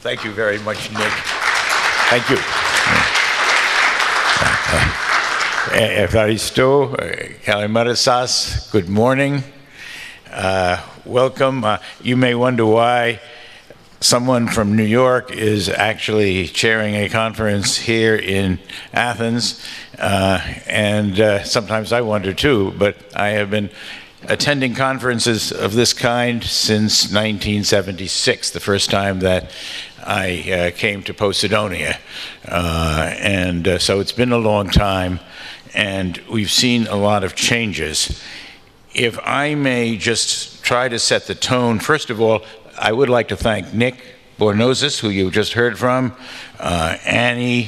Thank you very much, Nick. Thank you. Evaristo, Kalimera-sas, good morning. Welcome. You may wonder why someone from New York is actually chairing a conference here in Athens, and sometimes I wonder too, but I have been attending conferences of this kind since 1976, the first time that I came to Posidonia. So it's been a long time, and we've seen a lot of changes. If I may just try to set the tone, first of all, I would like to thank Nick Bornozis, who you just heard from, Annie,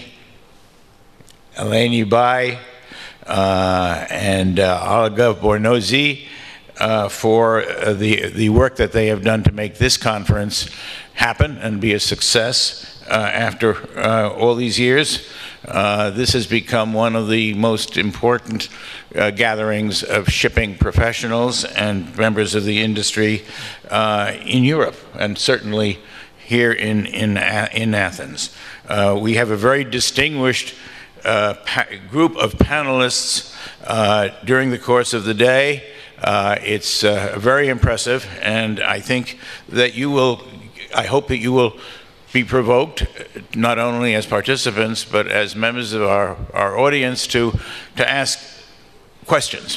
Eleni Bai, and Olga Bornozi for the work that they have done to make this conference happen and be a success after all these years. This has become one of the most important gatherings of shipping professionals and members of the industry in Europe, and certainly here in Athens. We have a very distinguished group of panelists during the course of the day. It's very impressive, and I think that I hope that you will be provoked, not only as participants, but as members of our audience, to ask questions.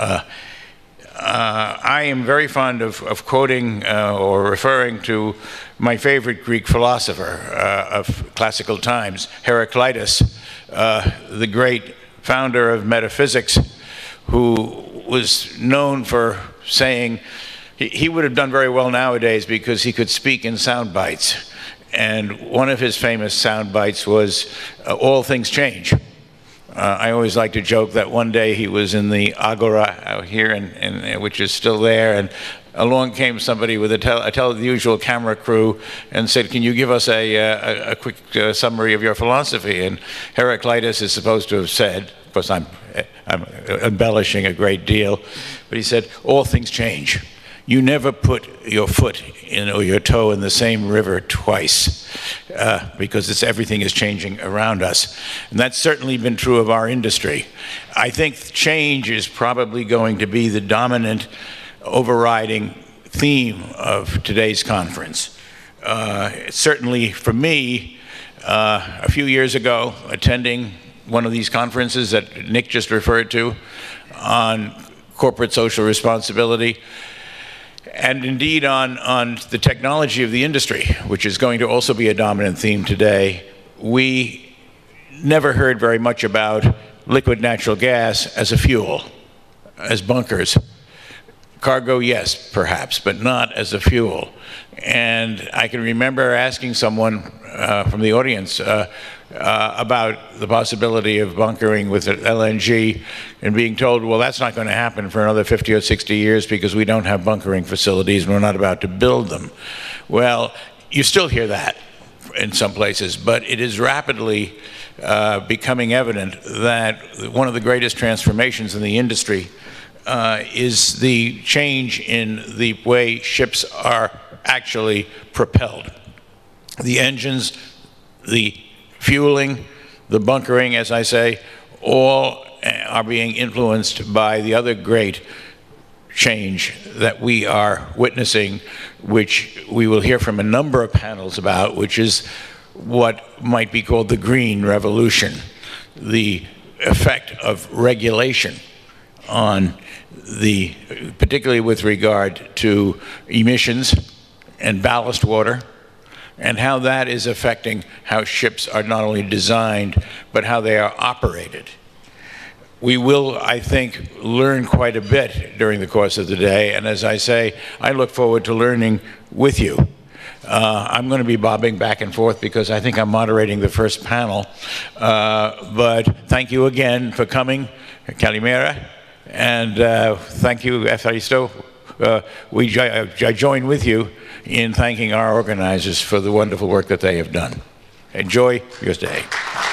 I am very fond of quoting or referring to my favorite Greek philosopher of classical times, Heraclitus, the great founder of metaphysics, who was known for saying, he would have done very well nowadays because he could speak in sound bites. And one of his famous sound bites was, all things change. I always like to joke that one day he was in the Agora out here, which is still there, and along came somebody with the usual camera crew and said, can you give us a quick summary of your philosophy? And Heraclitus is supposed to have said, of course I'm embellishing a great deal, but he said, all things change. You never put your foot in or your toe in the same river twice, because everything is changing around us. And that's certainly been true of our industry. I think change is probably going to be the dominant overriding theme of today's conference. Certainly for me, a few years ago, attending one of these conferences that Nick just referred to on corporate social responsibility, and indeed on the technology of the industry, which is going to also be a dominant theme today, we never heard very much about liquid natural gas as a fuel, as bunkers. Cargo, yes, perhaps, but not as a fuel. And I can remember asking someone from the audience about the possibility of bunkering with LNG and being told, well, that's not going to happen for another 50 or 60 years because we don't have bunkering facilities and we're not about to build them. Well, you still hear that in some places, but it is rapidly becoming evident that one of the greatest transformations in the industry is the change in the way ships are actually propelled. The engines, the fueling, the bunkering, as I say, all are being influenced by the other great change that we are witnessing, which we will hear from a number of panels about, which is what might be called the green revolution, the effect of regulation on particularly with regard to emissions and ballast water, and how that is affecting how ships are not only designed, but how they are operated. We will, I think, learn quite a bit during the course of the day, and as I say, I look forward to learning with you. I'm going to be bobbing back and forth because I think I'm moderating the first panel, but thank you again for coming, Kalimera, and thank you, Evaristo. I join with you in thanking our organizers for the wonderful work that they have done. Enjoy your day.